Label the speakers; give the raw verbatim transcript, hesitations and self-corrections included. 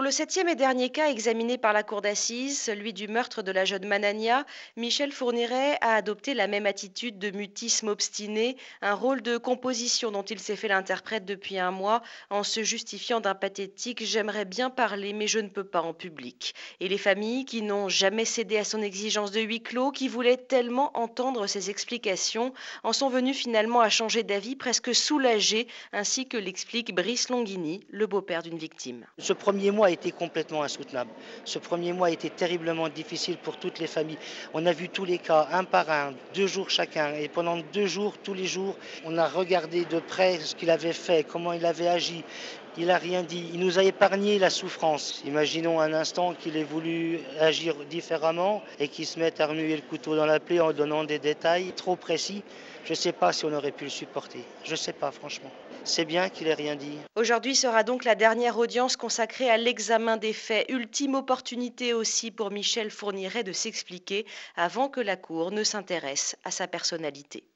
Speaker 1: le septième et dernier cas examiné par la cour d'assises, celui du meurtre de la jeune Manania, Michel Fourniret a adopté la même attitude de mutisme obstiné, un rôle de composition dont il s'est fait l'interprète depuis un mois, en se justifiant d'un pathétique «j'aimerais bien parler, mais je ne peux pas en public». Et les familles qui n'ont jamais cédé à son exigence de huis clos, qui voulaient tellement entendre ses explications, en sont venues finalement à changer d'avis presque soulagées, ainsi que l'explique Brice Longhini, le beau-père d'une victime.
Speaker 2: Ce premier mois a été complètement insoutenable. Ce premier mois a été terriblement difficile pour toutes les familles. On a vu tous les cas, un par un, deux jours chacun. Et pendant deux jours, tous les jours, on a regardé de près ce qu'il avait fait, comment il avait agi. Il n'a rien dit. Il nous a épargné la souffrance. Imaginons un instant qu'il ait voulu agir différemment et qu'il se mette à remuer le couteau dans la plaie en donnant des détails trop précis. Je ne sais pas si on aurait pu le supporter. Je ne sais pas, franchement. C'est bien qu'il ait rien dit.
Speaker 1: Aujourd'hui sera donc la dernière audience consacrée à l'examen des faits. Ultime opportunité aussi pour Michel Fourniret de s'expliquer avant que la Cour ne s'intéresse à sa personnalité.